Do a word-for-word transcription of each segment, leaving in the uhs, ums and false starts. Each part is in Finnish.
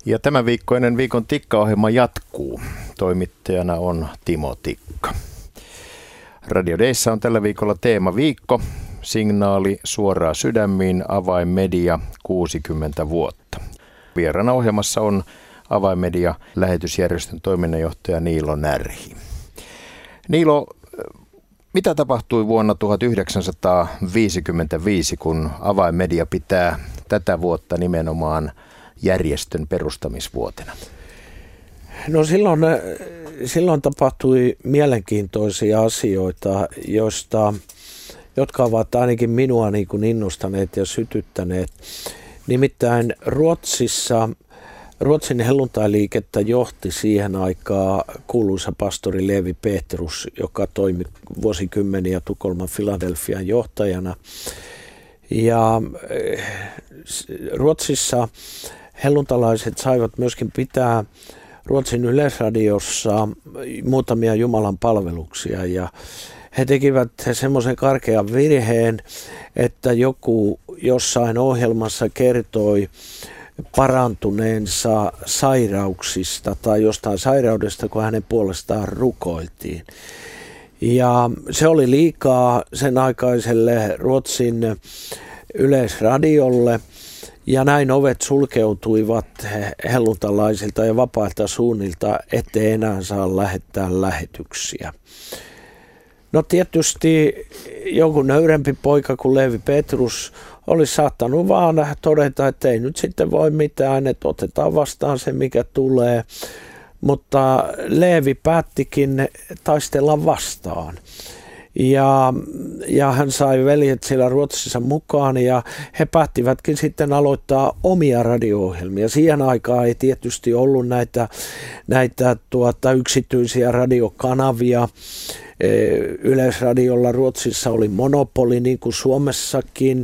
Ja tämän viikkoinen Viikon Tikka-ohjelma jatkuu. Toimittajana on Timo Tikka. Radio Dayssä on tällä viikolla teema viikko. Signaali suoraan sydämiin, Avainmedia kuusikymmentä vuotta. Vieraana ohjelmassa on Avainmedia lähetysjärjestön toiminnanjohtaja Niilo Närhi. Niilo, mitä tapahtui vuonna tuhatyhdeksänsataaviisikymmentäviisi, kun Avainmedia pitää tätä vuotta nimenomaan järjestön perustamisvuotena? No silloin, silloin tapahtui mielenkiintoisia asioita, joista, jotka ovat ainakin minua niin kuin innostaneet ja sytyttäneet. Nimittäin Ruotsissa, Ruotsin helluntailiikettä johti siihen aikaan kuuluisa pastori Levi Petrus, joka toimi vuosikymmeniä Tukholman Filadelfian johtajana. Ja Ruotsissa helluntalaiset saivat myöskin pitää Ruotsin Yleisradiossa muutamia Jumalan palveluksia, ja he tekivät semmoisen karkean virheen, että joku jossain ohjelmassa kertoi parantuneensa sairauksista tai jostain sairaudesta, kun hänen puolestaan rukoiltiin. Ja se oli liikaa sen aikaiselle Ruotsin Yleisradiolle, ja näin ovet sulkeutuivat helluntalaisilta ja vapailta suunnilta, ettei enää saa lähettää lähetyksiä. No tietysti joku nöyrempi poika kuin Levi Petrus olisi saattanut vaan todeta, että ei nyt sitten voi mitään, että otetaan vastaan se mikä tulee. Mutta Levi päättikin taistella vastaan. Ja, ja hän sai veljet siellä Ruotsissa mukaan, ja he päättivätkin sitten aloittaa omia radio-ohjelmia. Siihen aikaan ei tietysti ollut näitä, näitä tuota, yksityisiä radiokanavia. Yleisradiolla Ruotsissa oli monopoli niin kuin Suomessakin.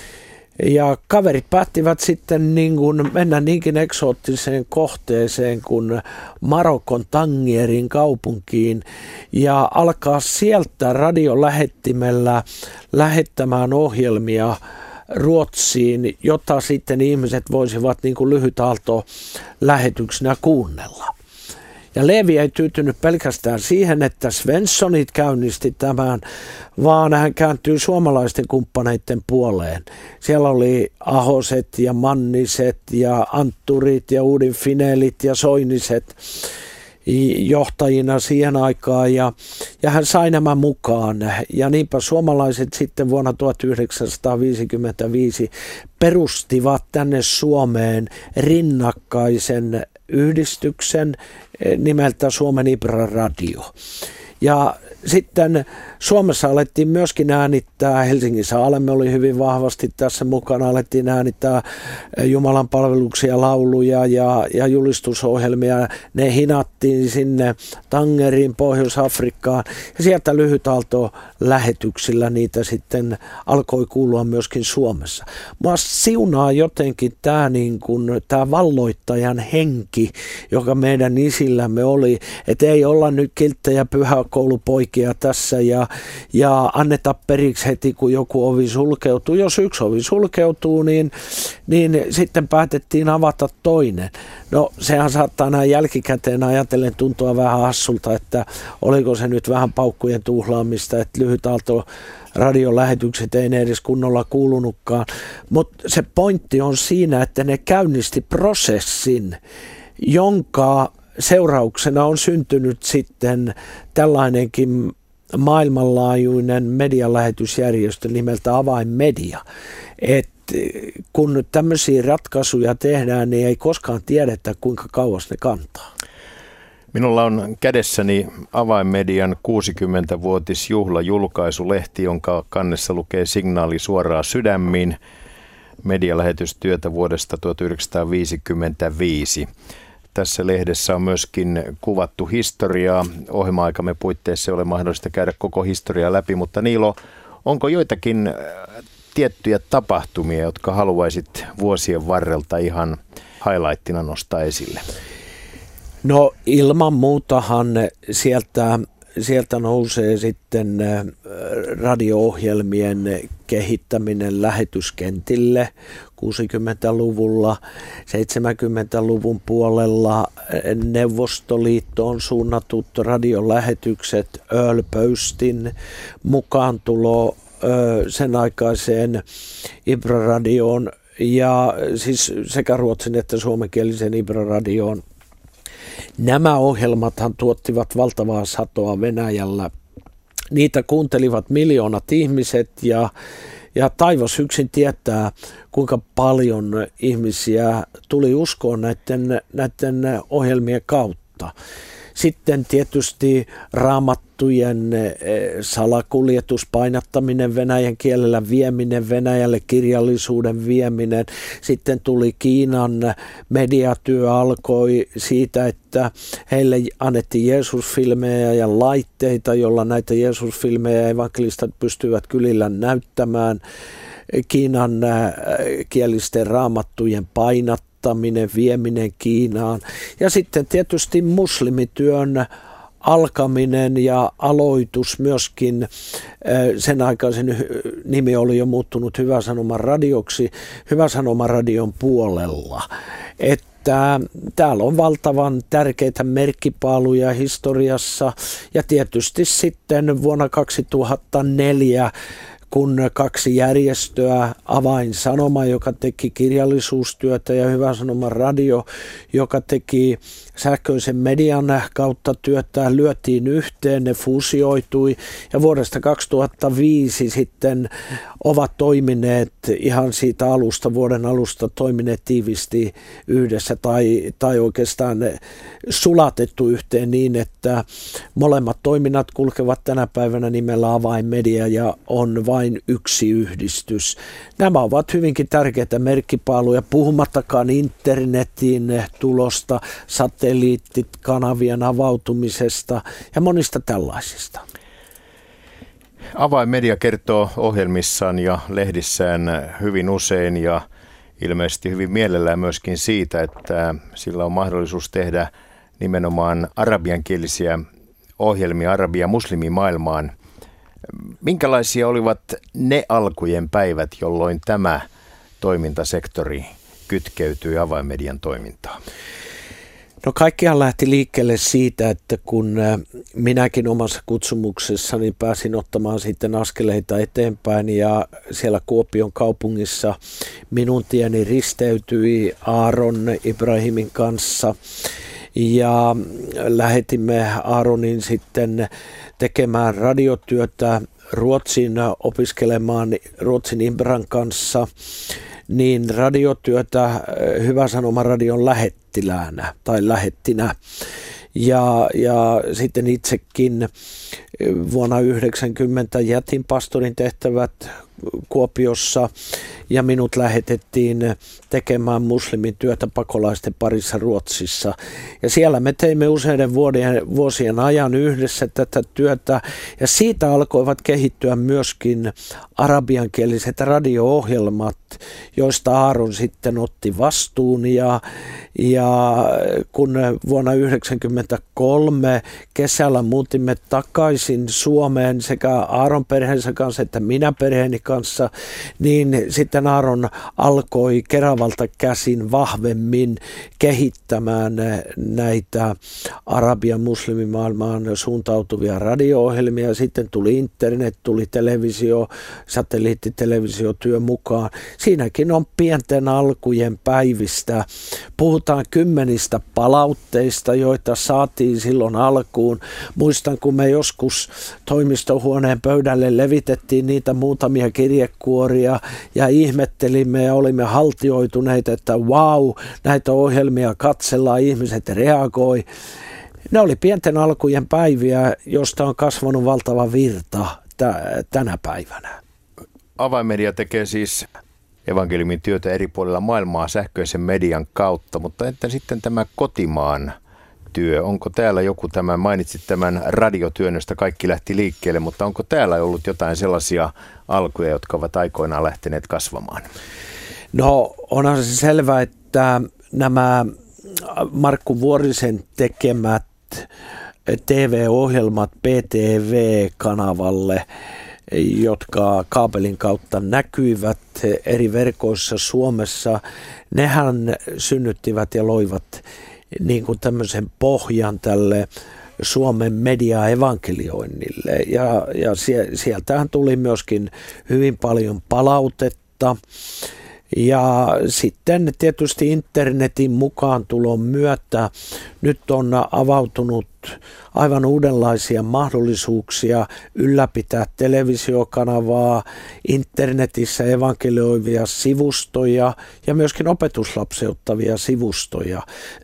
Ja kaverit päättivät sitten niin kuin mennä niinkin eksoottiseen kohteeseen kuin Marokon Tangierin kaupunkiin ja alkaa sieltä radiolähettimellä lähettämään ohjelmia Ruotsiin, jota sitten ihmiset voisivat niin kuin lyhytaalto lähetyksenä kuunnella. Ja Levi ei tyytynyt pelkästään siihen, että Svenssonit käynnisti tämän, vaan hän kääntyi suomalaisten kumppaneiden puoleen. Siellä oli Ahoset ja Manniset ja Antturit ja Uudin Finelit ja Soiniset johtajina siihen aikaan, ja, ja hän sai nämä mukaan. Ja niinpä suomalaiset sitten vuonna tuhatyhdeksänsataaviisikymmentäviisi perustivat tänne Suomeen rinnakkaisen yhdistyksen nimeltä Suomen Ibra Radio. Ja sitten Suomessa alettiin myöskin äänittää, Helsingin Saalemme oli hyvin vahvasti tässä mukana, alettiin äänittää Jumalan palveluksia, lauluja ja, ja julistusohjelmia. Ne hinattiin sinne Tangeriin, Pohjois-Afrikkaan, ja sieltä lyhytaalto lähetyksillä niitä sitten alkoi kuulua myöskin Suomessa. Mua siunaa jotenkin tämä niin kuin, tämä valloittajan henki, joka meidän isillämme oli, että ei olla nyt kilttejä pyhäkoulupoikia tässä ja, ja anneta periksi heti, kun joku ovi sulkeutuu. Jos yksi ovi sulkeutuu, niin, niin sitten päätettiin avata toinen. No sehän saattaa näin jälkikäteen ajatellen tuntua vähän hassulta, että oliko se nyt vähän paukkujen tuhlaamista, että lyhytaalto radiolähetykset ei ne edes kunnolla kuulunutkaan. Mutta se pointti on siinä, että ne käynnisti prosessin, jonka seurauksena on syntynyt sitten tällainenkin maailmanlaajuinen medialähetysjärjestö nimeltä Avainmedia. Et kun tämmöisiä ratkaisuja tehdään, niin ei koskaan tiedetä, kuinka kauas ne kantaa. Minulla on kädessäni Avainmedian kuusikymmentävuotisjuhlajulkaisulehti, jonka kannessa lukee Signaali suoraan sydämiin, medialähetystyötä vuodesta tuhatyhdeksänsataaviisikymmentäviisi. Tässä lehdessä on myöskin kuvattu historiaa. Ohjelma-aikamme puitteissa ei ole mahdollista käydä koko historiaa läpi, mutta Niilo, onko joitakin tiettyjä tapahtumia, jotka haluaisit vuosien varrelta ihan highlightina nostaa esille? No ilman muutahan sieltä, sieltä nousee sitten radio-ohjelmien kehittäminen lähetyskentille kuusikymmentäluvulla, seitsemänkymmentäluvun puolella Neuvostoliittoon suunnatut radiolähetykset, Earl Postin mukaantulo sen aikaiseen Ibra-radioon ja siis sekä ruotsin että suomenkielisen Ibra-radioon. Nämä ohjelmathan tuottivat valtavaa satoa Venäjällä. Niitä kuuntelivat miljoonat ihmiset ja, ja taivas yksin tietää, kuinka paljon ihmisiä tuli uskoon näiden, näiden ohjelmien kautta. Sitten tietysti raamattujen salakuljetus, painattaminen venäjän kielellä, vieminen Venäjälle, kirjallisuuden vieminen. Sitten tuli Kiinan mediatyö alkoi siitä, että heille annettiin Jeesus-filmejä ja laitteita, jolla näitä Jeesus-filmejä evankelistat pystyvät kylillä näyttämään. Kiinan kielisten raamattujen painattaminen. Vieminen Kiinaan ja sitten tietysti muslimityön alkaminen ja aloitus myöskin, sen aikaisen nimi oli jo muuttunut Hyvä Sanoma radioksi, Hyvä Sanoma radion puolella. Että täällä on valtavan tärkeitä merkkipaaluja historiassa ja tietysti sitten vuonna kaksituhattaneljä kun kaksi järjestöä, Avainsanoma, joka teki kirjallisuustyötä ja Hyvä Sanoma radio, joka teki sähköisen median kautta työtä, lyötiin yhteen, ne fuusioitui ja vuodesta kaksituhattaviisi sitten ovat toimineet ihan siitä alusta, vuoden alusta toimineet tiivisti yhdessä tai, tai oikeastaan sulatettu yhteen niin, että molemmat toiminnat kulkevat tänä päivänä nimellä Avainmedia ja on vain yksi yhdistys. Nämä ovat hyvinkin tärkeitä merkkipaaluja, puhumattakaan internetin tulosta, satelliittikanavien avautumisesta ja monista tällaisista. Avainmedia kertoo ohjelmissaan ja lehdissään hyvin usein ja ilmeisesti hyvin mielellään myöskin siitä, että sillä on mahdollisuus tehdä nimenomaan arabiankielisiä ohjelmia arabia- ja muslimimaailmaan. Minkälaisia olivat ne alkujen päivät, jolloin tämä toimintasektori kytkeytyi Avainmedian toimintaan? No kaikkihan lähti liikkeelle siitä, että kun minäkin omassa kutsumuksessani pääsin ottamaan sitten askeleita eteenpäin ja siellä Kuopion kaupungissa minun tieni risteytyi Aaron Ibrahimin kanssa ja lähetimme Aaronin sitten tekemään radiotyötä Ruotsiin opiskelemaan Ruotsin Ibran kanssa, niin radiotyötä Hyvä Sanoma radion lähettiläänä tai lähettinä. Ja, ja sitten itsekin vuonna yhdeksänkymmentä jätin pastorin tehtävät Kuopiossa ja minut lähetettiin tekemään muslimityötä pakolaisten parissa Ruotsissa. Ja siellä me teimme useiden vuosien, vuosien ajan yhdessä tätä työtä ja siitä alkoivat kehittyä myöskin arabiankieliset radio-ohjelmat, joista Aaron sitten otti vastuun ja, ja kun vuonna yhdeksänkymmentäkolme kesällä muutimme takaisin Suomeen sekä Aaron perheensä kanssa että minä perheeni kanssa, niin sitten Aaron alkoi Keravalta käsin vahvemmin kehittämään näitä arabian muslimimaailmaan suuntautuvia radio-ohjelmia. Sitten tuli internet, tuli televisio, satelliittitelevisiotyö mukaan. Siinäkin on pienten alkujen päivistä. Puhutaan kymmenistä palautteista, joita saatiin silloin alkuun. Muistan, kun me joskus toimistohuoneen pöydälle levitettiin niitä muutamia kirjekuoria ja ihmettelimme ja olimme haltioituneita, että vau, näitä ohjelmia katsellaan, ihmiset reagoi. Ne oli pienten alkujen päiviä, josta on kasvanut valtava virta t- tänä päivänä. Avainmedia tekee siis evankeliumin työtä eri puolilla maailmaa sähköisen median kautta, mutta entä sitten tämä kotimaan työ? Onko täällä joku tämän, mainitsit tämän radiotyön, josta kaikki lähti liikkeelle, mutta onko täällä ollut jotain sellaisia alkuja, jotka ovat aikoinaan lähteneet kasvamaan? No onhan se selvä, että nämä Markku Vuorisen tekemät T V-ohjelmat P T V-kanavalle, jotka kaapelin kautta näkyivät eri verkoissa Suomessa, nehän synnyttivät ja loivat niin kuin tämmöisen pohjan tälle Suomen media-evankelioinnille. Ja, ja sieltähän tuli myöskin hyvin paljon palautetta. Ja sitten tietysti internetin mukaantulon myötä nyt on avautunut aivan uudenlaisia mahdollisuuksia ylläpitää televisiokanavaa, internetissä evankelioivia sivustoja ja myöskin opetuslapseuttavia sivustoja.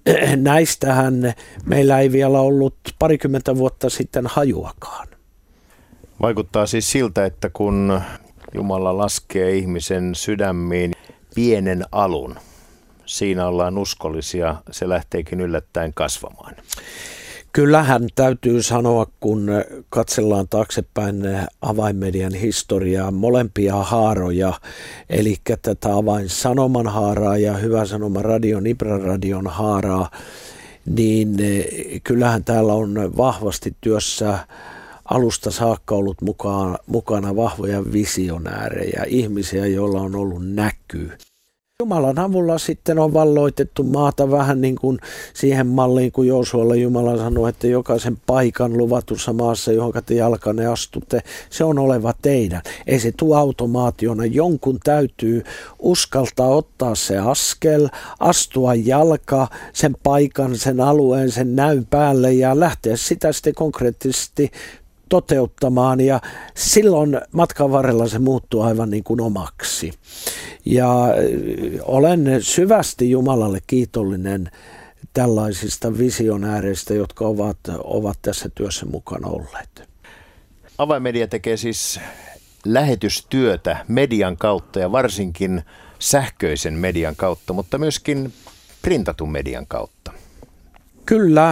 Näistähän meillä ei vielä ollut parikymmentä vuotta sitten hajuakaan. Vaikuttaa siis siltä, että kun Jumala laskee ihmisen sydämiin pienen alun, siinä ollaan uskollisia, se lähteekin yllättäen kasvamaan. Kyllähän täytyy sanoa, kun katsellaan taaksepäin avainmedian historiaa, molempia haaroja, eli tätä avainsanoman haaraa ja Hyvä Sanoma radion, Ibra radion haaraa, niin kyllähän täällä on vahvasti työssä alusta saakka ollut mukaan, mukana vahvoja visionäärejä, ihmisiä, joilla on ollut näky. Jumalan avulla sitten on valloitettu maata vähän niin kuin siihen malliin, kun Joosualle Jumala sanoi, että jokaisen paikan luvatussa maassa, johon te jalkanne astutte, se on oleva teidän. Ei se tule automaationa. Jonkun täytyy uskaltaa ottaa se askel, astua jalka sen paikan, sen alueen, sen näyn päälle ja lähteä sitä sitten konkreettisesti toteuttamaan, ja silloin matkan varrella se muuttuu aivan niin kuin omaksi. Ja olen syvästi Jumalalle kiitollinen tällaisista visionääreistä, jotka ovat, ovat tässä työssä mukana olleet. Avainmedia tekee siis lähetystyötä median kautta ja varsinkin sähköisen median kautta, mutta myöskin printatun median kautta. Kyllä,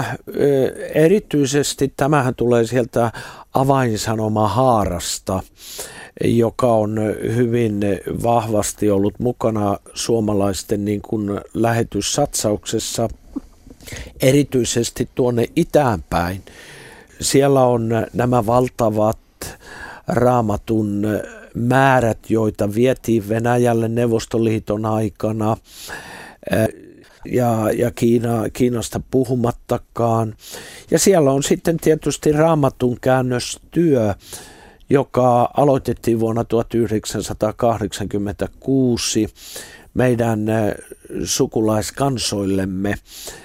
erityisesti tämähän tulee sieltä avainsanoma-haarasta, joka on hyvin vahvasti ollut mukana suomalaisten niin kuin lähetyssatsauksessa, erityisesti tuonne itään päin. Siellä on nämä valtavat Raamatun määrät, joita vietiin Venäjälle Neuvostoliiton aikana. Ja, ja Kiina, Kiinasta puhumattakaan. Ja siellä on sitten tietysti Raamatun käännöstyö, joka aloitettiin vuonna tuhatyhdeksänsataakahdeksankymmentäkuusi meidän sukulaiskansoillemme.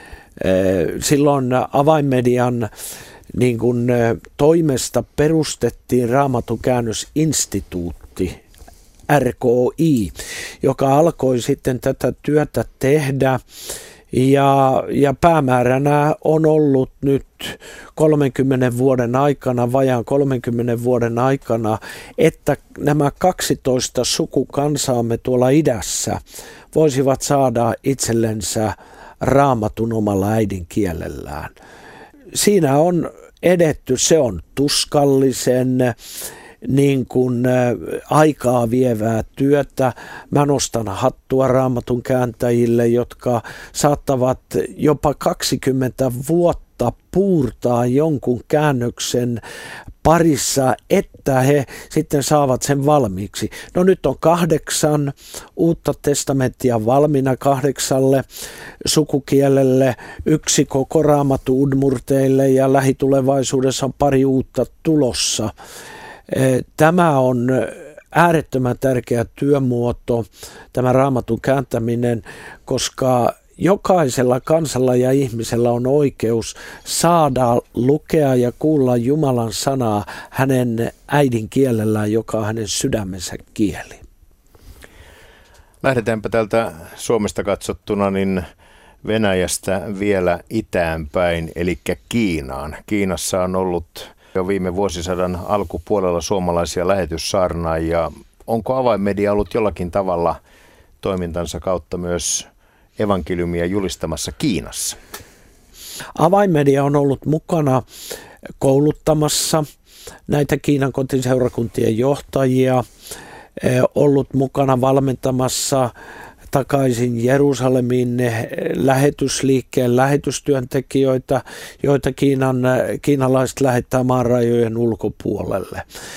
Silloin avainmedian niin kuin toimesta perustettiin Raamatun käännösinstituutti, R K I, joka alkoi sitten tätä työtä tehdä, ja, ja päämääränä on ollut nyt kolmenkymmenen vuoden aikana, vajaan kolmenkymmenen vuoden aikana, että nämä kaksitoista sukukansaamme tuolla idässä voisivat saada itsellensä Raamatun omalla äidinkielellään. Siinä on edetty, se on tuskallisen niin kuin aikaa vievää työtä. Mä nostan hattua Raamatun kääntäjille, jotka saattavat jopa kaksikymmentä vuotta puurtaa jonkun käännöksen parissa, että he sitten saavat sen valmiiksi. No nyt on kahdeksan uutta testamenttia valmiina kahdeksalle sukukielelle, yksi koko Raamattu udmurteille ja lähitulevaisuudessa on pari uutta tulossa. Tämä on äärettömän tärkeä työmuoto, tämä Raamatun kääntäminen, koska jokaisella kansalla ja ihmisellä on oikeus saada lukea ja kuulla Jumalan sanaa hänen äidinkielellään, joka on hänen sydämensä kieli. Lähdetäänpä täältä Suomesta katsottuna niin Venäjästä vielä itäänpäin, eli Kiinaan. Kiinassa on ollut jo viime vuosisadan alkupuolella suomalaisia lähetyssaarnaajia. Onko avainmedia ollut jollakin tavalla toimintansa kautta myös evankeliumia julistamassa Kiinassa? Avainmedia on ollut mukana kouluttamassa näitä Kiinan kotiseurakuntien johtajia, ollut mukana valmentamassa takaisin Jerusalemin lähetysliikkeen lähetystyöntekijöitä, joita Kiinan, kiinalaiset lähettää maan rajojen ulkopuolelle.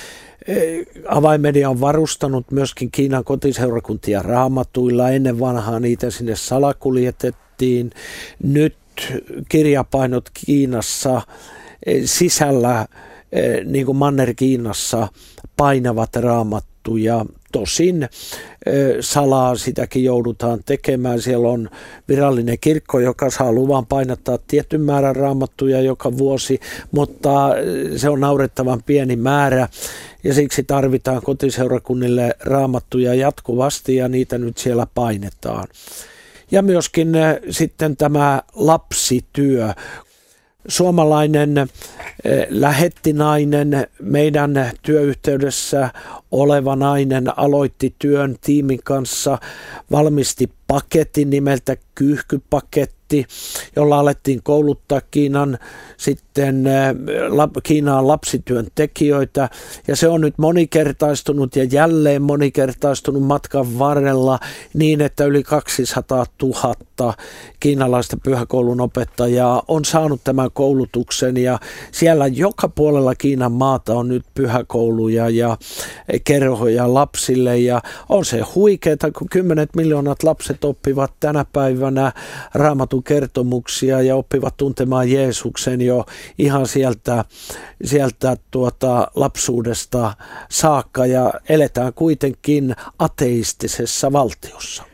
Avainmedia on varustanut myöskin Kiinan kotiseurakuntia raamatuilla. Ennen vanhaa niitä sinne salakuljetettiin. Nyt kirjapainot Kiinassa sisällä, niin kuin Manner-Kiinassa, painavat raamattuja. Tosin salaa sitäkin joudutaan tekemään. Siellä on virallinen kirkko, joka saa luvan painattaa tietyn määrän raamattuja joka vuosi, mutta se on naurettavan pieni määrä ja siksi tarvitaan kotiseurakunnille raamattuja jatkuvasti ja niitä nyt siellä painetaan. Ja myöskin sitten tämä lapsityö. Suomalainen lähettinainen, meidän työyhteydessä oleva nainen aloitti työn tiimin kanssa, valmisti paketin nimeltä Kyyhkypaketti, jolla alettiin kouluttaa Kiinan, sitten Kiinaan lapsityön tekijöitä. Ja se on nyt monikertaistunut ja jälleen monikertaistunut matkan varrella niin, että yli kaksisataatuhatta kiinalaista pyhäkoulun opettajaa on saanut tämän koulutuksen. Ja siellä joka puolella Kiinan maata on nyt pyhäkouluja ja kerhoja lapsille. Ja on se huikeeta, kun kymmenet miljoonat lapset oppivat tänä päivänä Raamatun kertomuksia ja oppivat tuntemaan Jeesuksen jo ihan sieltä, sieltä tuota lapsuudesta saakka ja eletään kuitenkin ateistisessa valtiossa.